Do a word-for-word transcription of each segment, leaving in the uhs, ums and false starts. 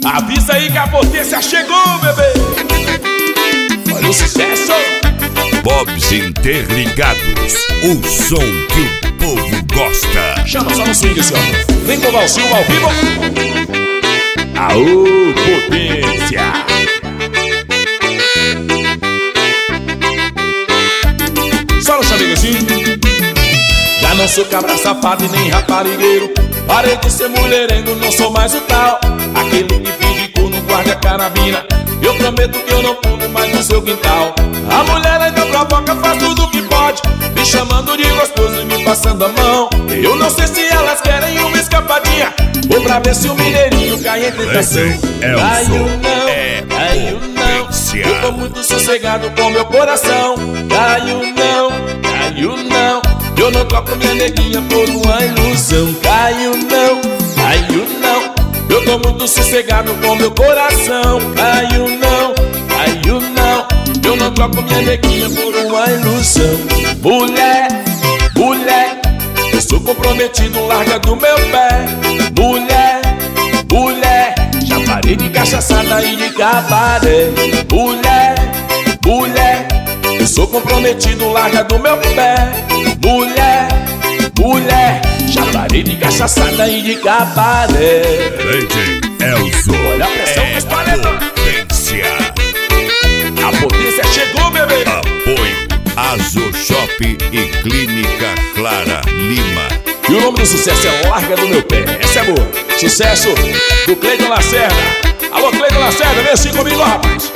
Avisa aí que a potência chegou, bebê. Olha o sucesso. Bob's Interligados, o som que o povo gosta. Chama só no swing esse homem. Vem com o Valsilva ao vivo. Aô, potência. Só no chameguezinho. Já não sou cabra safado e nem raparigueiro. Parei de ser mulherengo, não sou mais o tal. Aquele que finge corno, guarda a carabina. Eu prometo que eu não pulo mais no seu quintal. A mulher ainda provoca, faz tudo que pode, me chamando de gostoso e me passando a mão. Eu não sei se elas querem uma escapadinha, vou pra ver se o mineirinho cai em tentação. Caiu não, é caiu não, eu tô muito sossegado com meu coração. Caiu não, caiu não, eu não troco minha neguinha por uma ilusão. Caiu não, caiu não, eu tô muito sossegado com meu coração. Caiu não, caiu não, eu não troco minha neguinha por uma ilusão. Mulher, mulher, eu sou comprometido, larga do meu pé. Mulher, mulher, já parei de cachaçada e de cabaré. Mulher, mulher, eu sou comprometido, larga do meu pé. Mulher, mulher, já parei de cachaçada e de cabaré. D J Elzo, olha a pressão que espalha. potência. A potência chegou, bebê. Apoio Azoshop e Clínica Clara Lima. E o nome do sucesso é Larga do Meu Pé. Essa é boa. Sucesso do Cleiton Lacerda. Alô, Cleiton Lacerda, vem assim comigo, rapaz.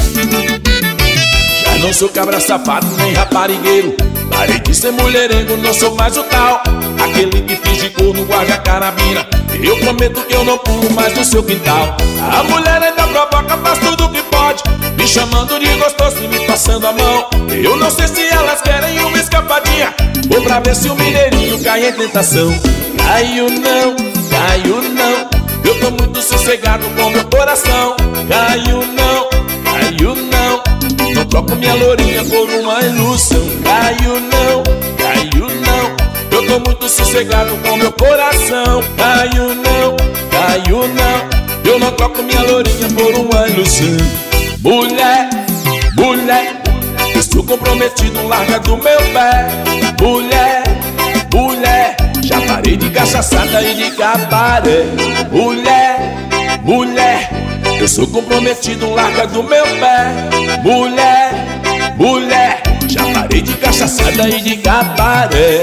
Já não sou cabra safado nem raparigueiro. Parei de ser mulherengo, não sou mais o tal. Aquele que finge corno, guarda a carabina. Eu prometo que eu não pulo mais no seu quintal. A mulher ainda provoca, faz tudo que pode, me chamando de gostoso e me passando a mão. Eu não sei se elas querem uma escapadinha, vou pra ver se o mineirinho cai em tentação. Caiu não, caiu não, eu tô muito sossegado com meu coração. Caiu não, caiu não, não troco minha lourinha por uma ilusão. Caiu não, caiu não, eu tô muito sossegado com meu coração. Caiu não, caiu não, eu não troco minha lourinha por uma ilusão. Mulher, mulher, eu sou comprometido, larga do meu pé. Mulher, mulher, já parei de cachaçada e de cabaré. Mulher, mulher, eu sou comprometido, larga do meu pé. Mulher, mulher, já parei de cachaçada e de cabaré.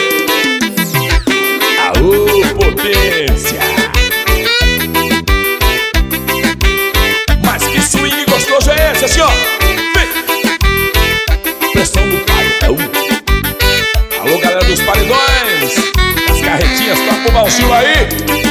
Aô, potência. Mas que swing gostoso é esse, assim, ó. Vem. Pressão do paredão. Alô, galera dos paredões, as carretinhas, toca o Valsilva aí.